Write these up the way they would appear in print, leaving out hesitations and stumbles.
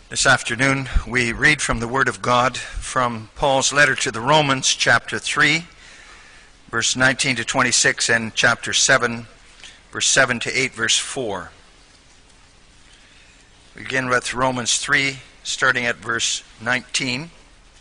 This afternoon we read from the Word of God from Paul's letter to the Romans, chapter 3, verse 19 to 26, and chapter 7, verse 7 to 8, verse 4. We begin with Romans 3, starting at verse 19.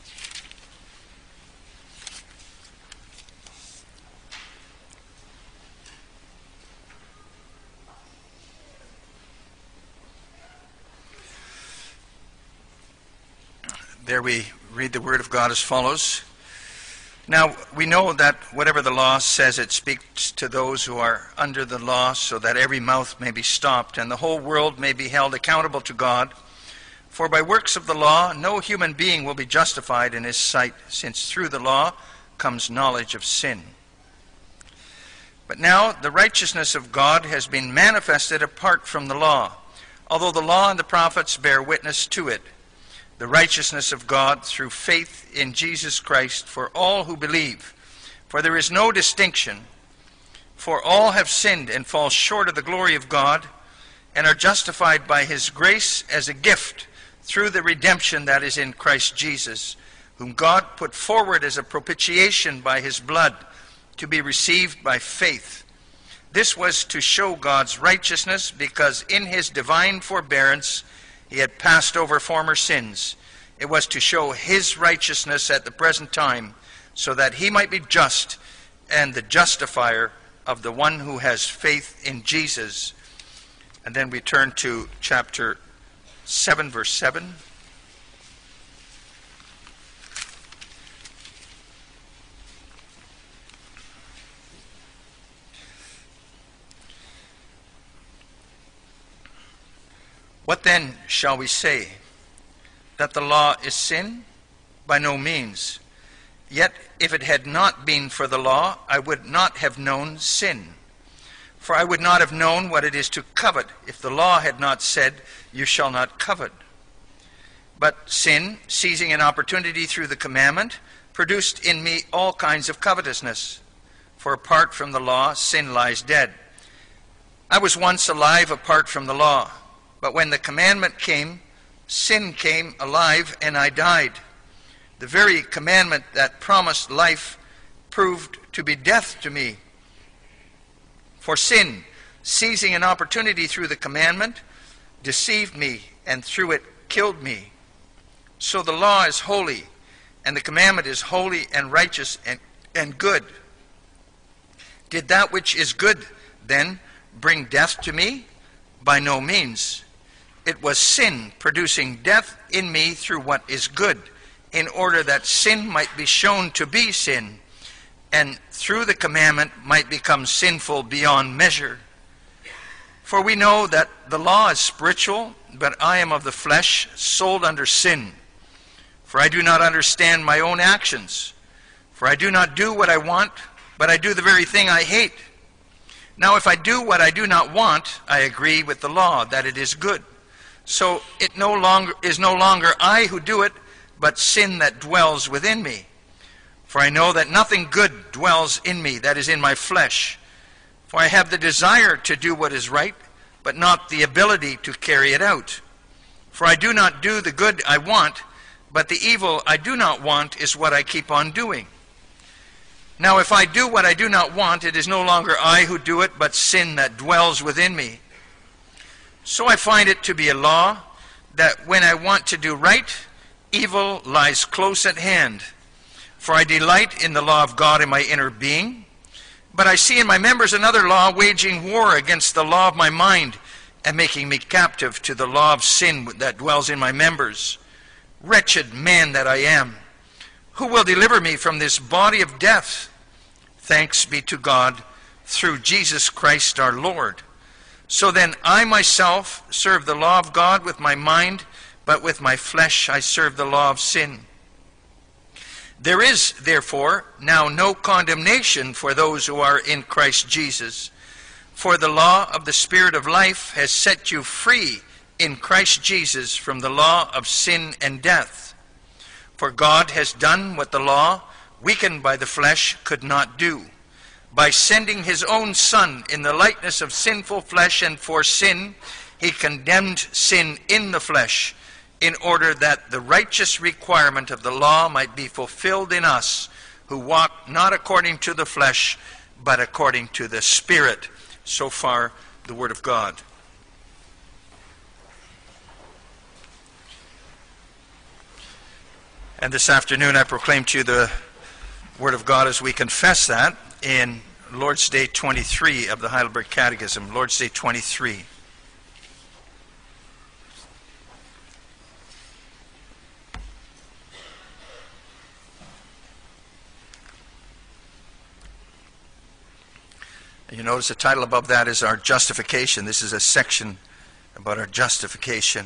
There we read the Word of God as follows. Now, we know that whatever the law says, it speaks to those who are under the law, so that every mouth may be stopped, and the whole world may be held accountable to God. For by works of the law, no human being will be justified in his sight, since through the law comes knowledge of sin. But now the righteousness of God has been manifested apart from the law, although the law and the prophets bear witness to it. The righteousness of God through faith in Jesus Christ for all who believe. For there is no distinction, for all have sinned and fall short of the glory of God, and are justified by his grace as a gift through the redemption that is in Christ Jesus, whom God put forward as a propitiation by his blood, to be received by faith. This was to show God's righteousness, because in his divine forbearance he had passed over former sins. It was to show his righteousness at the present time, so that he might be just and the justifier of the one who has faith in Jesus. And then we turn to chapter 7, verse 7. What then shall we say? That the law is sin? By no means. Yet if it had not been for the law, I would not have known sin. For I would not have known what it is to covet if the law had not said, "You shall not covet." But sin, seizing an opportunity through the commandment, produced in me all kinds of covetousness. For apart from the law, sin lies dead. I was once alive apart from the law. But when the commandment came, sin came alive, and I died. The very commandment that promised life proved to be death to me. For sin, seizing an opportunity through the commandment, deceived me, and through it killed me. So the law is holy, and the commandment is holy and righteous and good. Did that which is good, then, bring death to me? By no means. It was sin producing death in me through what is good, in order that sin might be shown to be sin, and through the commandment might become sinful beyond measure. For we know that the law is spiritual, but I am of the flesh, sold under sin. For I do not understand my own actions. For I do not do what I want, but I do the very thing I hate. Now if I do what I do not want, I agree with the law that it is good. So it is no longer I who do it, but sin that dwells within me. For I know that nothing good dwells in me, that is in my flesh. For I have the desire to do what is right, but not the ability to carry it out. For I do not do the good I want, but the evil I do not want is what I keep on doing. Now if I do what I do not want, it is no longer I who do it, but sin that dwells within me. So I find it to be a law that when I want to do right, evil lies close at hand. For I delight in the law of God in my inner being, but I see in my members another law waging war against the law of my mind and making me captive to the law of sin that dwells in my members. Wretched man that I am, who will deliver me from this body of death? Thanks be to God through Jesus Christ our Lord. So then I myself serve the law of God with my mind, but with my flesh I serve the law of sin. There is, therefore, now no condemnation for those who are in Christ Jesus. For the law of the Spirit of life has set you free in Christ Jesus from the law of sin and death. For God has done what the law, weakened by the flesh, could not do. By sending his own Son in the likeness of sinful flesh, and for sin, he condemned sin in the flesh, in order that the righteous requirement of the law might be fulfilled in us, who walk not according to the flesh, but according to the Spirit. So far, the Word of God. And this afternoon I proclaim to you the Word of God as we confess that in Lord's Day 23 of the Heidelberg Catechism. Lord's Day 23. You notice the title above that is our justification. This is a section about our justification.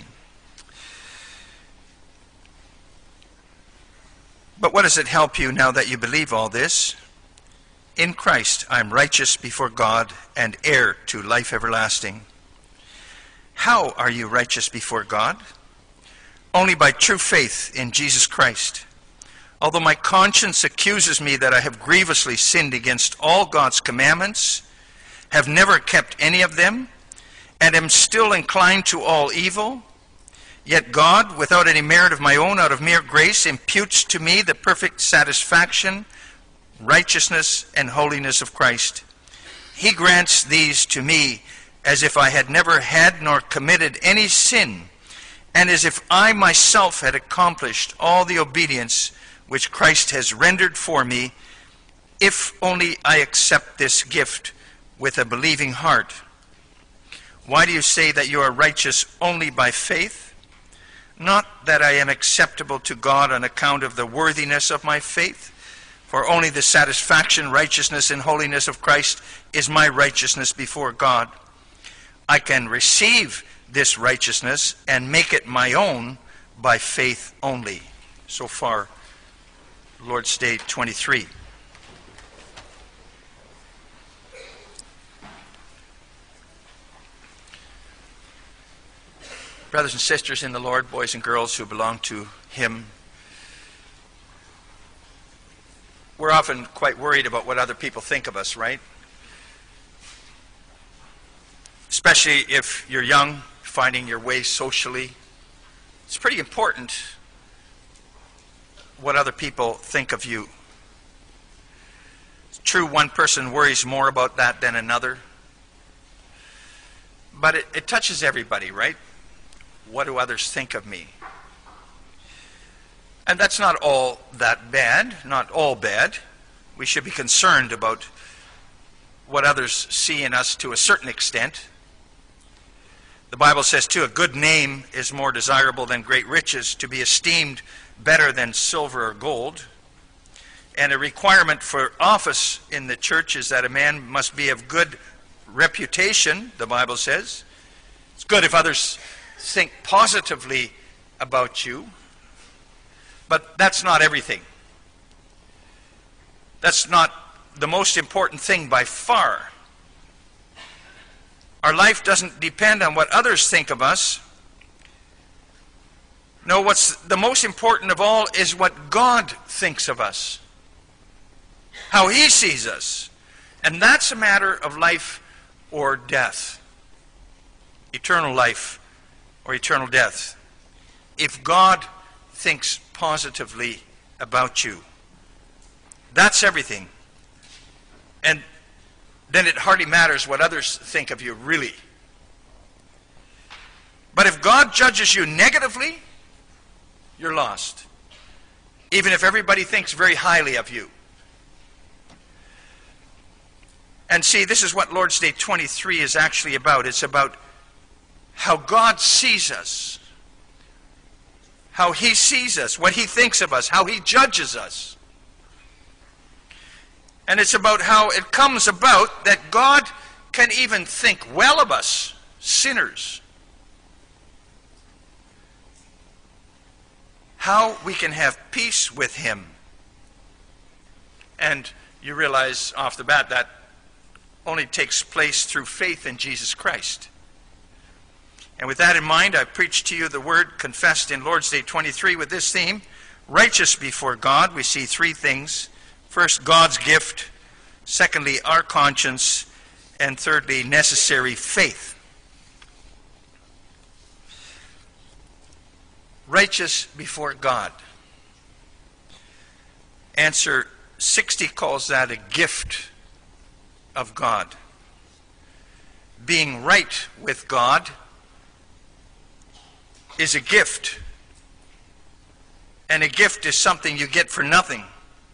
But what does it help you now that you believe all this? In Christ I am righteous before God and heir to life everlasting. How are you righteous before God? Only by true faith in Jesus Christ. Although my conscience accuses me that I have grievously sinned against all God's commandments, have never kept any of them, and am still inclined to all evil, yet God, without any merit of my own, out of mere grace, imputes to me the perfect satisfaction, righteousness, and holiness of Christ. He grants these to me as if I had never had nor committed any sin, and as if I myself had accomplished all the obedience which Christ has rendered for me, if only I accept this gift with a believing heart. Why do you say that you are righteous only by faith? Not that I am acceptable to God on account of the worthiness of my faith, for only the satisfaction, righteousness, and holiness of Christ is my righteousness before God. I can receive this righteousness and make it my own by faith only. So far, Lord's Day 23. Brothers and sisters in the Lord, boys and girls who belong to Him, we're often quite worried about what other people think of us, right? Especially if you're young, finding your way socially. It's pretty important what other people think of you. It's true, one person worries more about that than another. But it touches everybody, right? What do others think of me? And that's not all that bad, not all bad. We should be concerned about what others see in us to a certain extent. The Bible says, too, a good name is more desirable than great riches, to be esteemed better than silver or gold. And a requirement for office in the church is that a man must be of good reputation, the Bible says. It's good if others think positively about you, but that's not everything. That's not the most important thing by far. Our life doesn't depend on what others think of us. No, what's the most important of all is what God thinks of us, how He sees us. And that's a matter of life or death, eternal life or eternal death. If God thinks positively about you, that's everything. And then it hardly matters what others think of you, really. But if God judges you negatively, you're lost. Even if everybody thinks very highly of you. And see, this is what Lord's Day 23 is actually about. It's about how God sees us, how He sees us, what He thinks of us, how He judges us. And it's about how it comes about that God can even think well of us, sinners. How we can have peace with Him. And you realize off the bat that only takes place through faith in Jesus Christ. And with that in mind, I preach to you the word confessed in Lord's Day 23 with this theme, righteous before God. We see three things. First, God's gift. Secondly, our conscience. And thirdly, necessary faith. righteous before God? Answer, 60 calls that a gift of God. Being right with God is a gift. And a gift is something you get for nothing.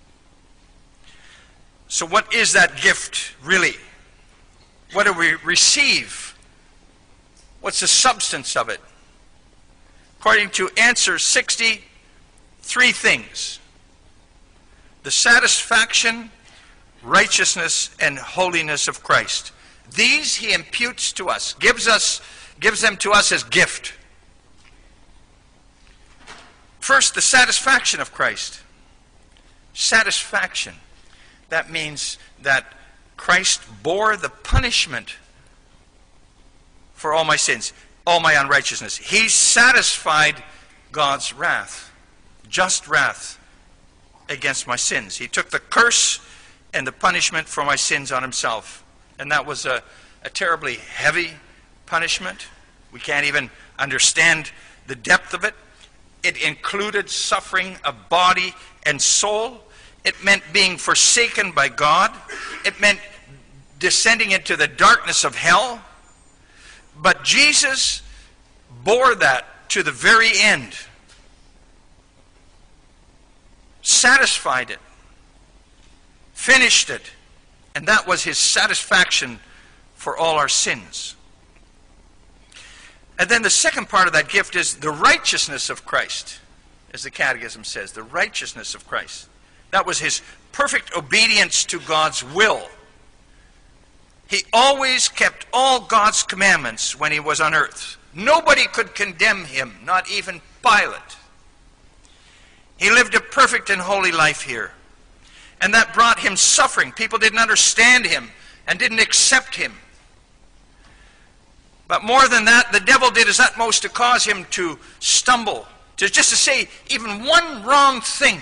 So what is that gift really? What do we receive? What's the substance of it? According to answer 60, 3 things: the satisfaction, righteousness, and holiness of Christ. These he imputes to us, gives them to us as gift. First, the satisfaction of Christ. Satisfaction. That means that Christ bore the punishment for all my sins, all my unrighteousness. He satisfied God's wrath, just wrath against my sins. He took the curse and the punishment for my sins on himself. And that was a terribly heavy punishment. We can't even understand the depth of it. It included suffering of body and soul. It meant being forsaken by God. It meant descending into the darkness of hell. But Jesus bore that to the very end. Satisfied it. Finished it. And that was his satisfaction for all our sins. And then the second part of that gift is the righteousness of Christ, as the Catechism says, the righteousness of Christ. That was his perfect obedience to God's will. He always kept all God's commandments when he was on earth. Nobody could condemn him, not even Pilate. He lived a perfect and holy life here. And that brought him suffering. People didn't understand him and didn't accept him. But more than that, the devil did his utmost to cause him to stumble, just to say even one wrong thing,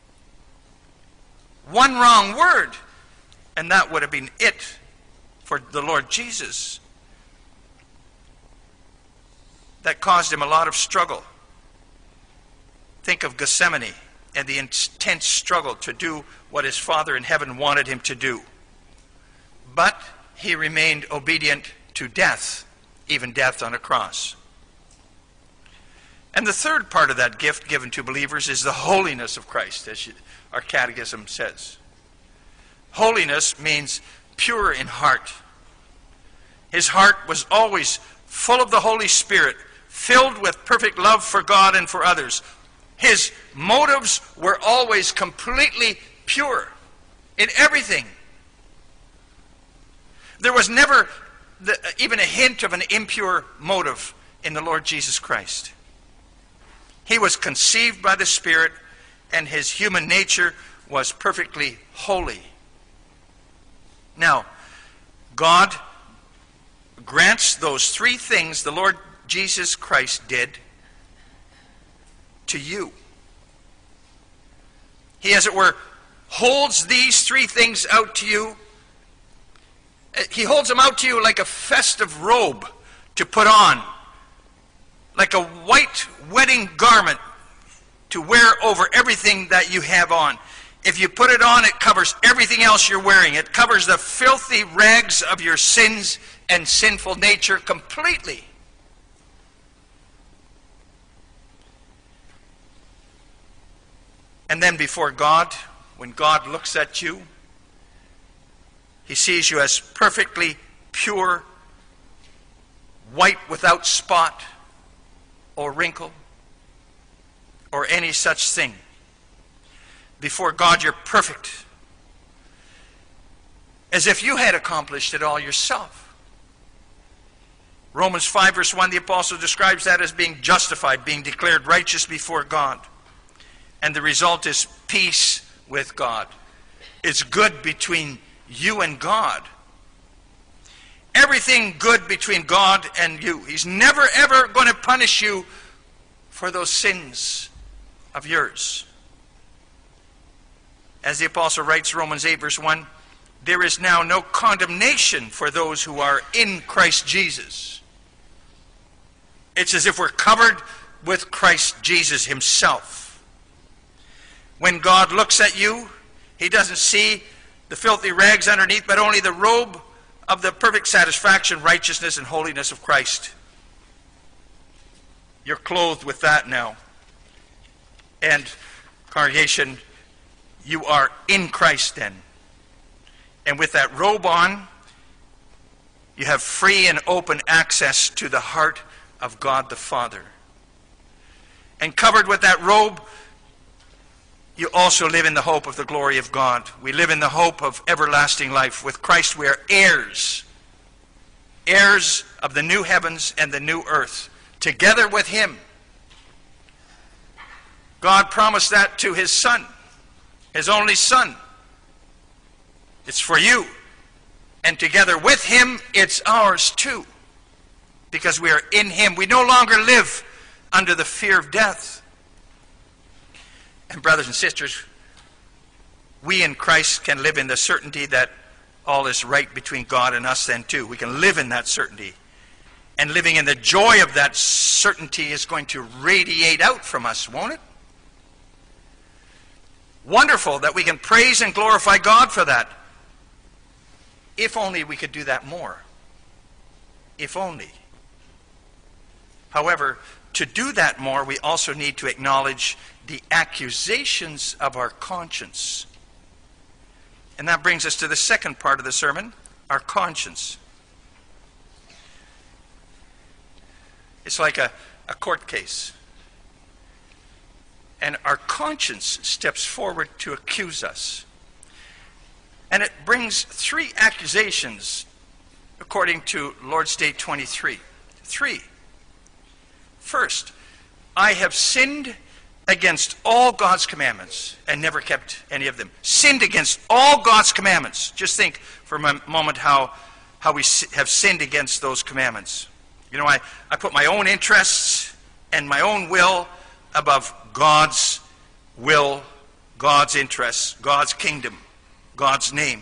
one wrong word, and that would have been it for the Lord Jesus. That caused him a lot of struggle. Think of Gethsemane and the intense struggle to do what his Father in heaven wanted him to do. But he remained obedient to death, even death on a cross. And the third part of that gift given to believers is the holiness of Christ, as our Catechism says. Holiness means pure in heart. His heart was always full of the Holy Spirit, filled with perfect love for God and for others. His motives were always completely pure in everything. There was never even a hint of an impure motive in the Lord Jesus Christ. He was conceived by the Spirit, and his human nature was perfectly holy. Now, God grants those 3 things the Lord Jesus Christ did to you. He, as it were, holds these 3 things out to you. He holds them out to you like a festive robe to put on, like a white wedding garment to wear over everything that you have on. If you put it on, it covers everything else you're wearing. It covers the filthy rags of your sins and sinful nature completely. And then before God, when God looks at you, he sees you as perfectly pure, white without spot or wrinkle or any such thing. Before God, you're perfect, as if you had accomplished it all yourself. Romans 5 verse 1, the apostle describes that as being justified, being declared righteous before God. And the result is peace with God. It's good between you and God. Everything good between God and you. He's never ever going to punish you for those sins of yours. As the apostle writes, Romans 8 verse 1, there is now no condemnation for those who are in Christ Jesus. It's as if we're covered with Christ Jesus himself. When God looks at you, he doesn't see the filthy rags underneath, but only the robe of the perfect satisfaction, righteousness, and holiness of Christ. You're clothed with that now. And, congregation, you are in Christ then. And with that robe on, you have free and open access to the heart of God the Father. And covered with that robe, you also live in the hope of the glory of God. We live in the hope of everlasting life. With Christ we are heirs. Heirs of the new heavens and the new earth. Together with him. God promised that to his Son. His only Son. It's for you. And together with him, it's ours too. Because we are in him. We no longer live under the fear of death. And brothers and sisters, we in Christ can live in the certainty that all is right between God and us then too. We can live in that certainty. And living in the joy of that certainty is going to radiate out from us, won't it? Wonderful that we can praise and glorify God for that. If only we could do that more. If only. However, to do that more, we also need to acknowledge the accusations of our conscience. And that brings us to the second part of the sermon, our conscience. It's like a court case. And our conscience steps forward to accuse us. And it brings 3 accusations according to Lord's Day 23. 3. First, I have sinned against all God's commandments and never kept any of them. Sinned against all God's commandments. Just think for a moment how we have sinned against those commandments. You know, I put my own interests and my own will above God's will, God's interests, God's kingdom, God's name.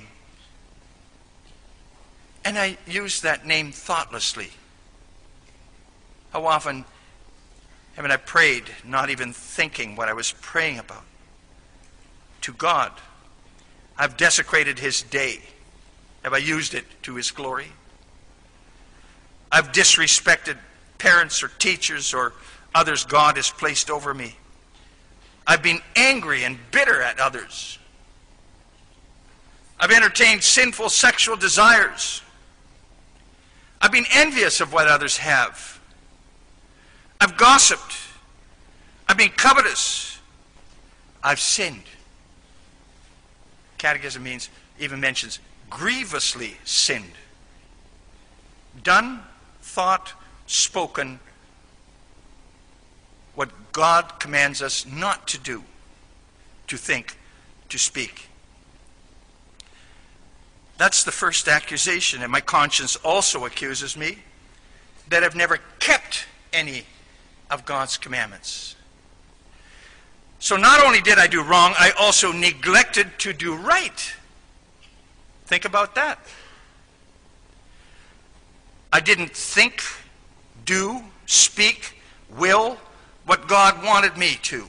And I use that name thoughtlessly. How often haven't I prayed, not even thinking what I was praying about? To God. I've desecrated his day. Have I used it to his glory? I've disrespected parents or teachers or others God has placed over me. I've been angry and bitter at others. I've entertained sinful sexual desires. I've been envious of what others have. I've gossiped. I've been covetous. I've sinned. Catechism even mentions grievously sinned. Done, thought, spoken what God commands us not to do, to think, to speak. That's the first accusation, and my conscience also accuses me that I've never kept any of God's commandments. So not only did I do wrong, I also neglected to do right. Think about that. I didn't think, do, speak, will what God wanted me to.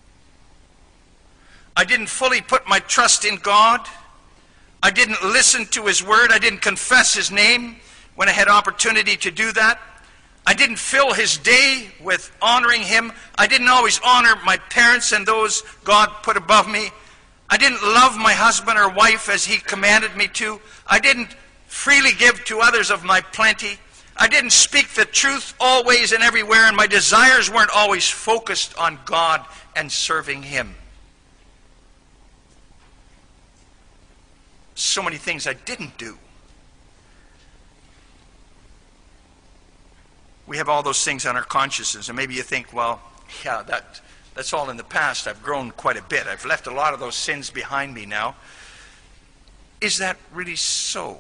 I didn't fully put my trust in God. I didn't listen to his word. I didn't confess his name when I had opportunity to do that. I didn't fill his day with honoring him. I didn't always honor my parents and those God put above me. I didn't love my husband or wife as he commanded me to. I didn't freely give to others of my plenty. I didn't speak the truth always and everywhere, and my desires weren't always focused on God and serving him. So many things I didn't do. We have all those things on our consciences, and maybe you think, well, yeah, that's all in the past. I've grown quite a bit. I've left a lot of those sins behind me now. Is that really so?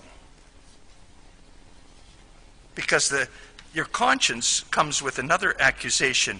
Because your conscience comes with another accusation.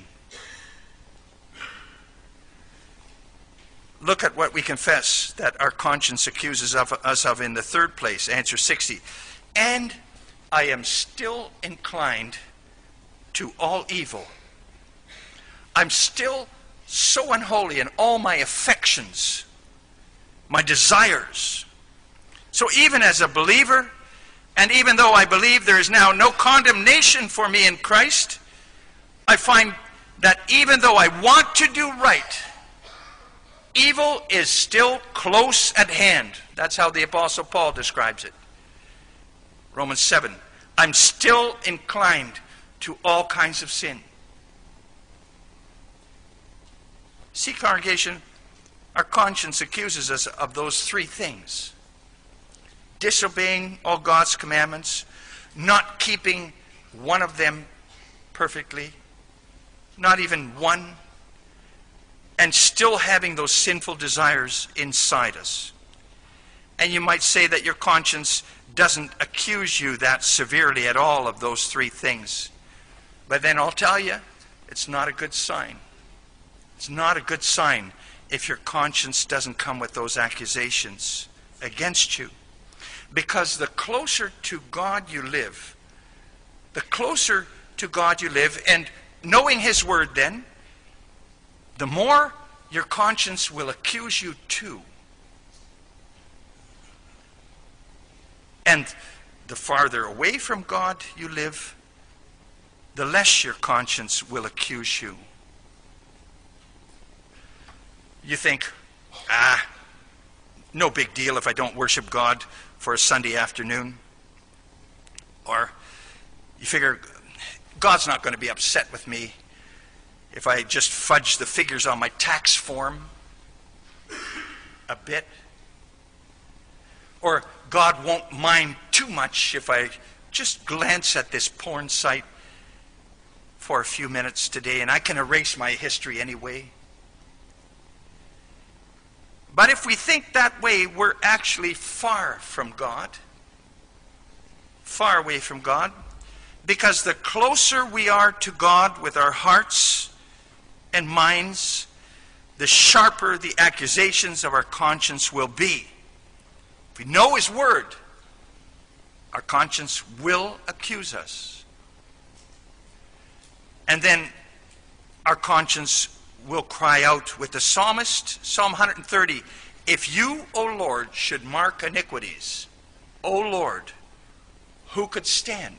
Look at what we confess that our conscience accuses us of in the third place, answer 60. And I am still inclined to all evil. I'm still so unholy in all my affections, my desires. So even as a believer, and even though I believe there is now no condemnation for me in Christ, I find that even though I want to do right, evil is still close at hand. That's how the Apostle Paul describes it. Romans 7. I'm still inclined to all kinds of sin. See, congregation, our conscience accuses us of those three things: disobeying all God's commandments, not keeping one of them perfectly, not even one, and still having those sinful desires inside us. And you might say that your conscience doesn't accuse you that severely at all of those three things. But then I'll tell you, it's not a good sign. It's not a good sign if your conscience doesn't come with those accusations against you. Because the closer to God you live, and knowing His Word then, the more your conscience will accuse you too. And the farther away from God you live, the less your conscience will accuse you. You think, no big deal if I don't worship God for a Sunday afternoon. Or you figure, God's not going to be upset with me if I just fudge the figures on my tax form a bit. Or God won't mind too much if I just glance at this porn site for a few minutes today, and I can erase my history anyway. But if we think that way, we're actually far from God. Far away from God. Because the closer we are to God with our hearts and minds, the sharper the accusations of our conscience will be. If we know His Word, our conscience will accuse us. And then our conscience will cry out with the psalmist, Psalm 130, if you, O Lord, should mark iniquities, O Lord, who could stand?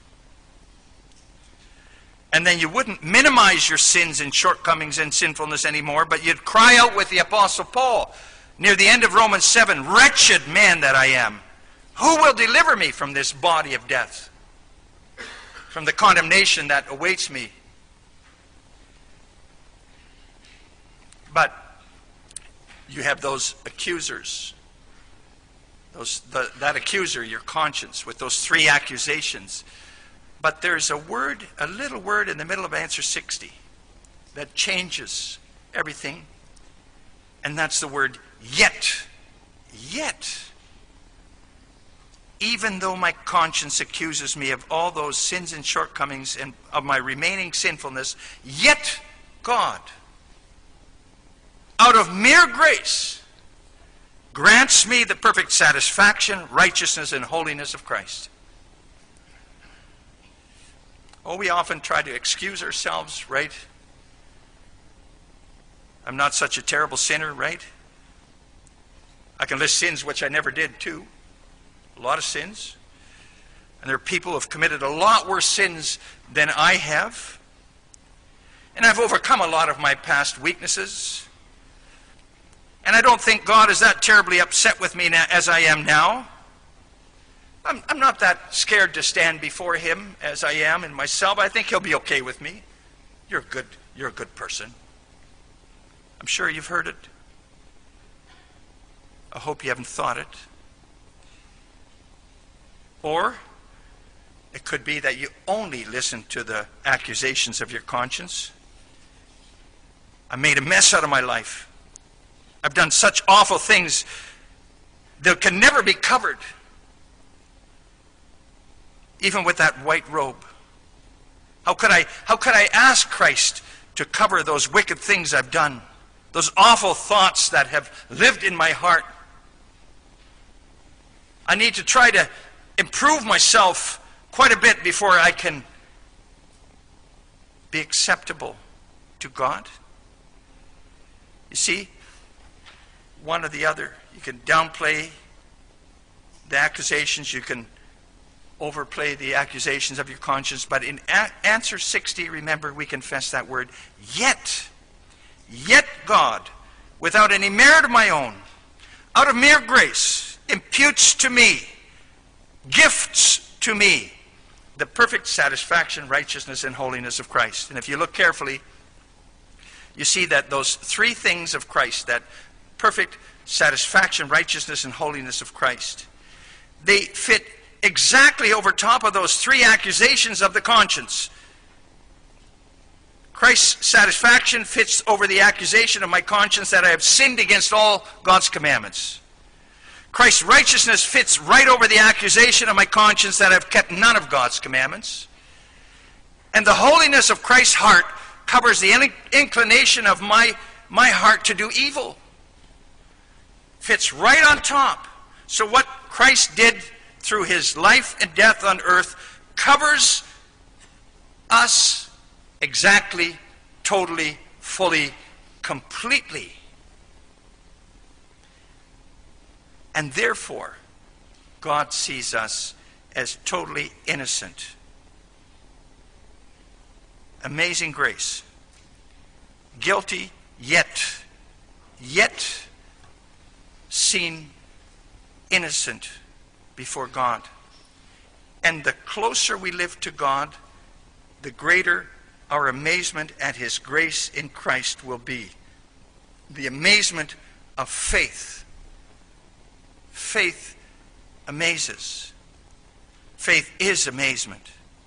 And then you wouldn't minimize your sins and shortcomings and sinfulness anymore, but you'd cry out with the Apostle Paul near the end of Romans 7, wretched man that I am, who will deliver me from this body of death, from the condemnation that awaits me? But you have those accusers, that accuser, your conscience, with those three accusations. But there's a word, a little word in the middle of answer 60 that changes everything. And that's the word yet. Yet. Even though my conscience accuses me of all those sins and shortcomings and of my remaining sinfulness, yet God, out of mere grace, grants me the perfect satisfaction, righteousness, and holiness of Christ. Oh, we often try to excuse ourselves, right? I'm not such a terrible sinner, right? I can list sins which I never did too. A lot of sins. And there are people who have committed a lot worse sins than I have. And I've overcome a lot of my past weaknesses. And I don't think God is that terribly upset with me now, as I am now. I'm not that scared to stand before Him as I am in myself. I think He'll be okay with me. You're a good person. I'm sure you've heard it. I hope you haven't thought it. Or it could be that you only listen to the accusations of your conscience. I made a mess out of my life. I've done such awful things that can never be covered, even with that white robe. How could I ask Christ to cover those wicked things I've done, those awful thoughts that have lived in my heart? I need to try to improve myself quite a bit before I can be acceptable to God? You see, one or the other. You can downplay the accusations, you can overplay the accusations of your conscience, but in answer 60, remember, we confess that word, yet God, without any merit of my own, out of mere grace, imputes to me, gifts to me, the perfect satisfaction, righteousness, and holiness of Christ. And if you look carefully, you see that those three things of Christ, that perfect satisfaction, righteousness, and holiness of Christ, they fit exactly over top of those three accusations of the conscience. Christ's satisfaction fits over the accusation of my conscience that I have sinned against all God's commandments. Christ's righteousness fits right over the accusation of my conscience that I've kept none of God's commandments. And the holiness of Christ's heart covers the inclination of my heart to do evil. Fits right on top. So what Christ did through his life and death on earth covers us exactly, totally, fully, completely. And therefore, God sees us as totally innocent. Amazing grace. Guilty, yet seen innocent before God. And the closer we live to God, the greater our amazement at his grace in Christ will be. The amazement of faith. Faith amazes. Faith is amazement.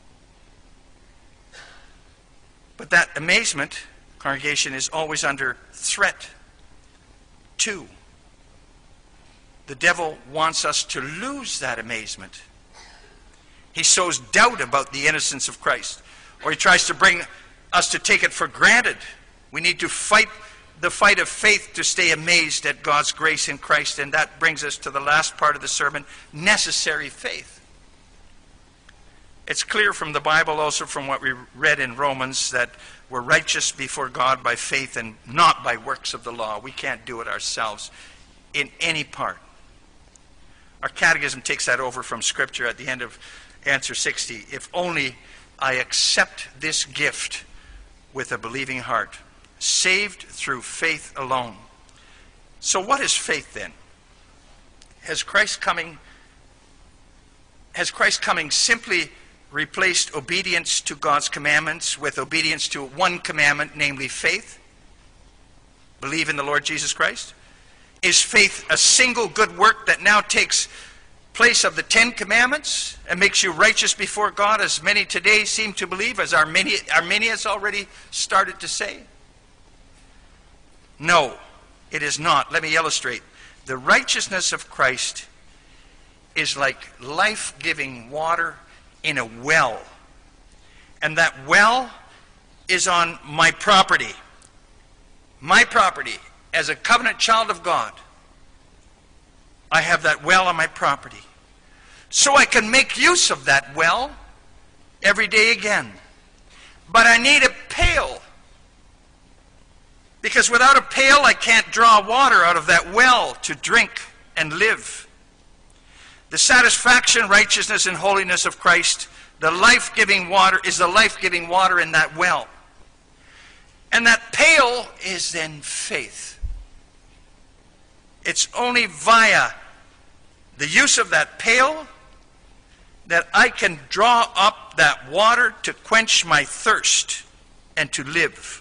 But that amazement, congregation, is always under threat too. The devil wants us to lose that amazement. He sows doubt about the innocence of Christ, or he tries to bring us to take it for granted. We need to fight the fight of faith to stay amazed at God's grace in Christ, and that brings us to the last part of the sermon, necessary faith. It's clear from the Bible, also from what we read in Romans, that we're righteous before God by faith and not by works of the law. We can't do it ourselves in any part. Our catechism takes that over from Scripture at the end of answer 60. If only I accept this gift with a believing heart, saved through faith alone. So what is faith then? Has Christ's coming simply replaced obedience to God's commandments with obedience to one commandment, namely faith? Believe in the Lord Jesus Christ? Is faith a single good work that now takes place of the 10 commandments and makes you righteous before God, as many today seem to believe, as Arminius already started to say? No, it is not. Let me illustrate. The righteousness of Christ is like life-giving water in a well. And that well is on my property. My property. As a covenant child of God, I have that well on my property. So I can make use of that well every day again. But I need a pail. Because without a pail, I can't draw water out of that well to drink and live. The satisfaction, righteousness, and holiness of Christ, the life-giving water, is the life-giving water in that well. And that pail is then faith. It's only via the use of that pail that I can draw up that water to quench my thirst and to live.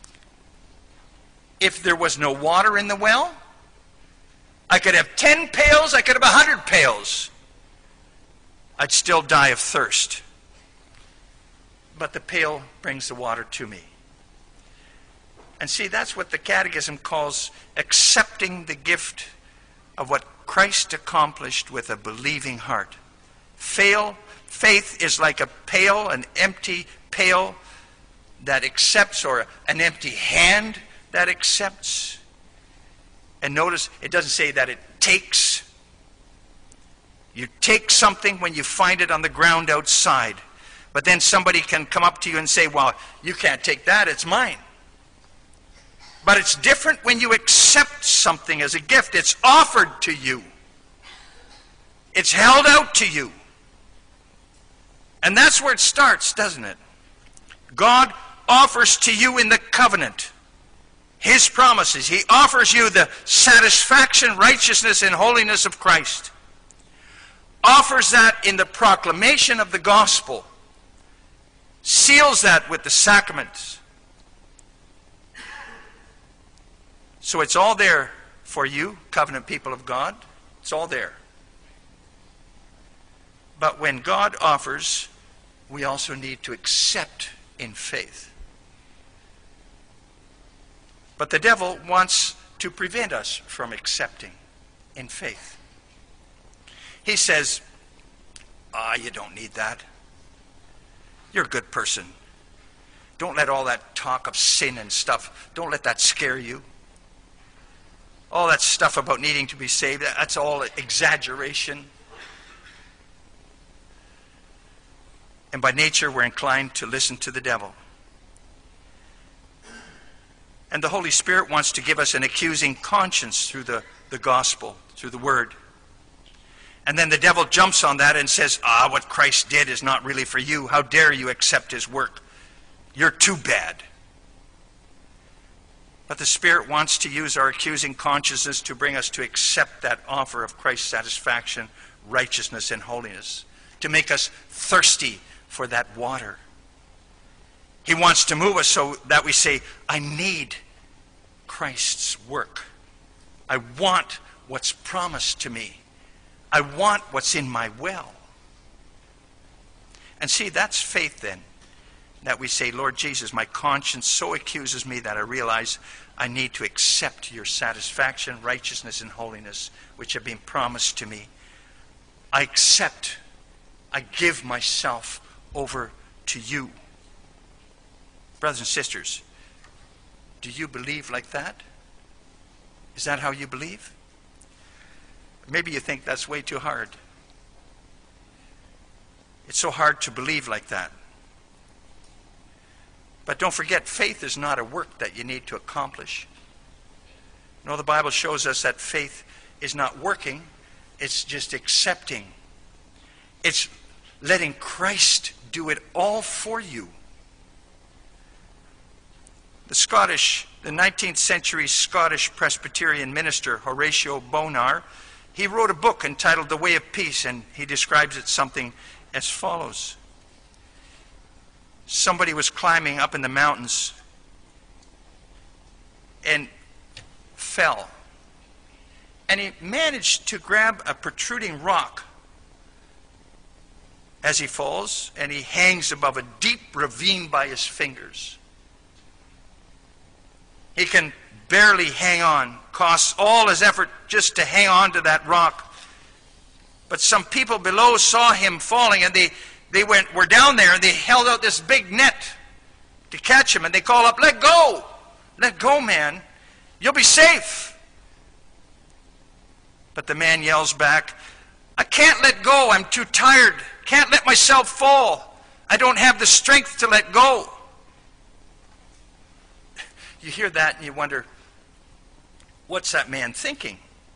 If there was no water in the well, I could have 10 pails, I could have 100 pails. I'd still die of thirst. But the pail brings the water to me. And see, that's what the Catechism calls accepting the gift of what Christ accomplished with a believing heart. Faith is like a pail, an empty pail that accepts, or an empty hand that accepts. And notice, it doesn't say that it takes. You take something when you find it on the ground outside. But then somebody can come up to you and say, well, you can't take that, it's mine. But it's different when you accept something as a gift. It's offered to you. It's held out to you. And that's where it starts, doesn't it? God offers to you in the covenant His promises. He offers you the satisfaction, righteousness, and holiness of Christ. Offers that in the proclamation of the gospel. Seals that with the sacraments. So it's all there for you, covenant people of God. It's all there. But when God offers, we also need to accept in faith. But the devil wants to prevent us from accepting in faith. He says, you don't need that. You're a good person. Don't let all that talk of sin and stuff, don't let that scare you. All that stuff about needing to be saved, that's all exaggeration. And by nature, we're inclined to listen to the devil. And the Holy Spirit wants to give us an accusing conscience through the gospel, through the word. And then the devil jumps on that and says, what Christ did is not really for you. How dare you accept His work? You're too bad. But the Spirit wants to use our accusing consciences to bring us to accept that offer of Christ's satisfaction, righteousness, and holiness. To make us thirsty for that water. He wants to move us so that we say, I need Christ's work. I want what's promised to me. I want what's in my well. And see, that's faith then. That we say, Lord Jesus, my conscience so accuses me that I realize I need to accept your satisfaction, righteousness, and holiness, which have been promised to me. I accept. I give myself over to you. Brothers and sisters, do you believe like that? Is that how you believe? Maybe you think that's way too hard. It's so hard to believe like that. But don't forget, faith is not a work that you need to accomplish. No, the Bible shows us that faith is not working, it's just accepting. It's letting Christ do it all for you. The 19th century Scottish Presbyterian minister, Horatio Bonar, he wrote a book entitled The Way of Peace, and he describes it something as follows. Somebody was climbing up in the mountains and fell. And he managed to grab a protruding rock as he falls, and he hangs above a deep ravine by his fingers. He can barely hang on, costs all his effort just to hang on to that rock. But some people below saw him falling, and they were down there, and they held out this big net to catch him, and they call up, let go! Let go, man. You'll be safe. But the man yells back, I can't let go. I'm too tired. Can't let myself fall. I don't have the strength to let go. You hear that and you wonder, what's that man thinking?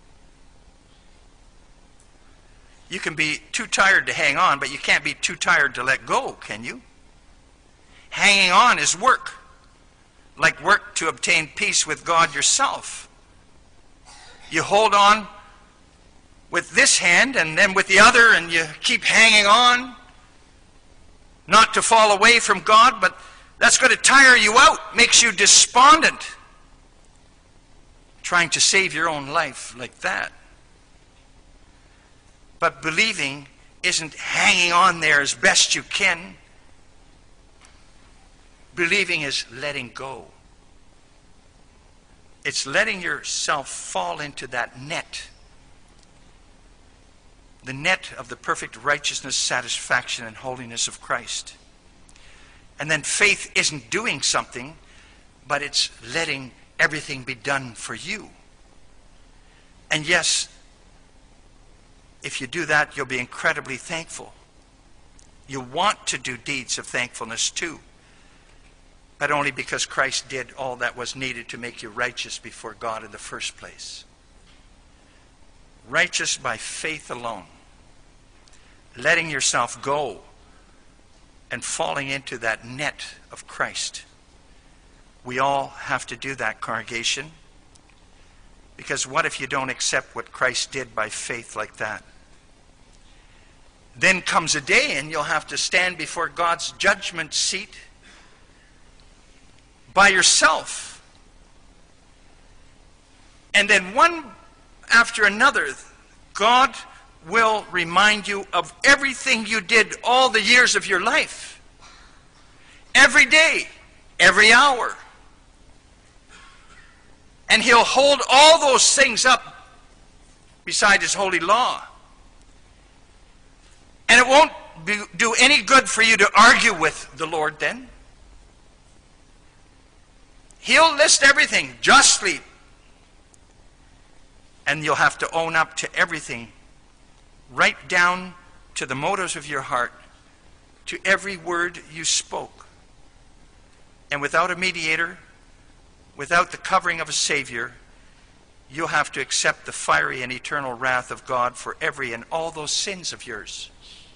You can be too tired to hang on, but you can't be too tired to let go, can you? Hanging on is work. Like work to obtain peace with God yourself. You hold on with this hand and then with the other, and you keep hanging on, not to fall away from God, but that's going to tire you out, makes you despondent, trying to save your own life like that. But believing isn't hanging on there as best you can. Believing is letting go. It's letting yourself fall into that net. The net of the perfect righteousness, satisfaction, and holiness of Christ. And then faith isn't doing something, but it's letting everything be done for you. And yes, if you do that, you'll be incredibly thankful. You want to do deeds of thankfulness too. but only because Christ did all that was needed to make you righteous before God in the first place. Righteous by faith alone. Letting yourself go and falling into that net of Christ. We all have to do that, congregation. Because what if you don't accept what Christ did by faith like that? Then comes a day and you'll have to stand before God's judgment seat by yourself. And then one after another, God will remind you of everything you did all the years of your life. Every day, every hour. And He'll hold all those things up beside His holy law. And it won't do any good for you to argue with the Lord then. He'll list everything justly. And you'll have to own up to everything, right down to the motives of your heart, to every word you spoke. And without a mediator, without the covering of a Savior, you'll have to accept the fiery and eternal wrath of God for every and all those sins of yours.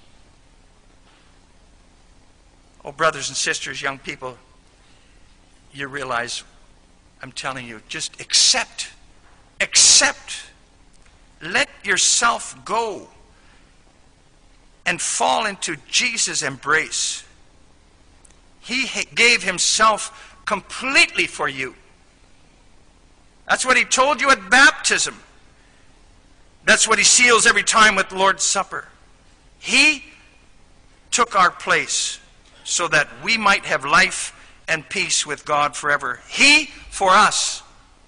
Oh, brothers and sisters, young people, you realize, I'm telling you, just accept. Accept. Let yourself go and fall into Jesus' embrace. He gave Himself completely for you. That's what He told you at baptism. That's what He seals every time with the Lord's Supper. He took our place so that we might have life and peace with God forever. He for us.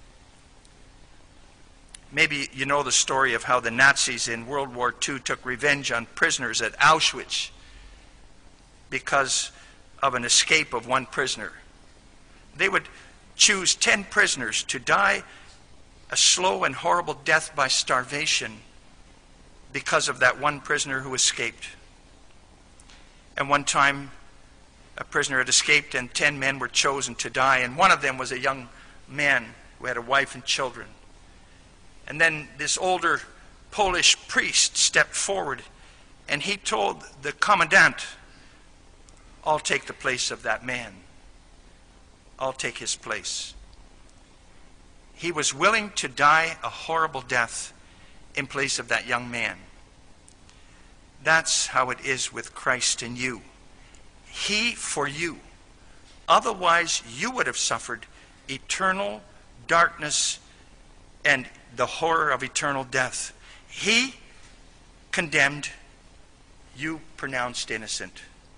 Maybe you know the story of how the Nazis in World War II took revenge on prisoners at Auschwitz because of an escape of one prisoner. They would choose 10 prisoners to die a slow and horrible death by starvation because of that one prisoner who escaped. And one time, a prisoner had escaped and 10 men were chosen to die, and one of them was a young man who had a wife and children. And then this older Polish priest stepped forward and he told the commandant, I'll take the place of that man. I'll take his place. He was willing to die a horrible death in place of that young man. That's how it is with Christ in you. He for you. Otherwise, you would have suffered eternal darkness and the horror of eternal death. He condemned, you pronounced innocent.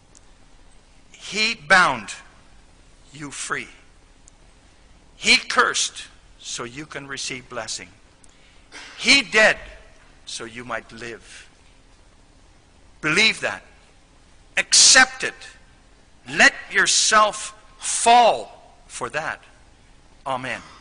He bound, you free. He cursed, so you can receive blessing. He dead, so you might live. Believe that. Accept it. Let yourself fall for that. Amen.